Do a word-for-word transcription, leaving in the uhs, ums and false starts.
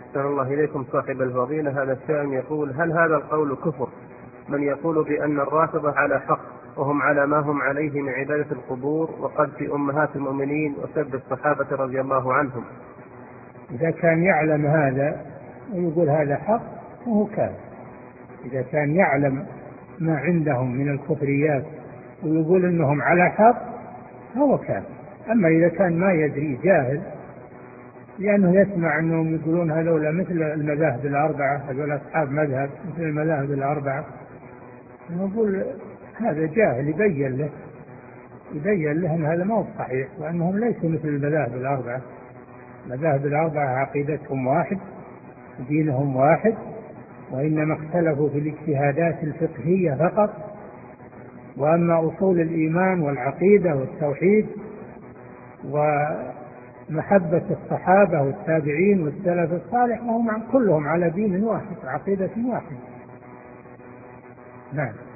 أحسن الله إليكم صاحب الفضيلة. هذا السائل يقول: هل هذا القول كفر من يقول بأن الرافضة على حق وهم على ما هم عليه من عبادة القبور وقذف أمهات المؤمنين وسب الصحابة رضي الله عنهم؟ إذا كان يعلم هذا ويقول هذا حق فهو كافر. إذا كان يعلم ما عندهم من الكفريات ويقول إنهم على حق هو كافر. أما إذا كان ما يدري جاهل لأنه يسمع أنهم يقولون هذولا مثل المذاهب الأربعة، هذول أصحاب مذهب مثل المذاهب الأربعة، نقول هذا جاهل يبين له يبين له أن هذا ما هو صحيح وأنهم ليسوا مثل المذاهب الأربعة. المذاهب الأربعة عقيدتهم واحد ودينهم واحد، وإنما اختلفوا في الاجتهادات الفقهية فقط، وأما أصول الإيمان والعقيدة والتوحيد ومحبة الصحابة والتابعين والسلف الصالح وهم كلهم على دين واحد وعقيدة واحدة. نعم.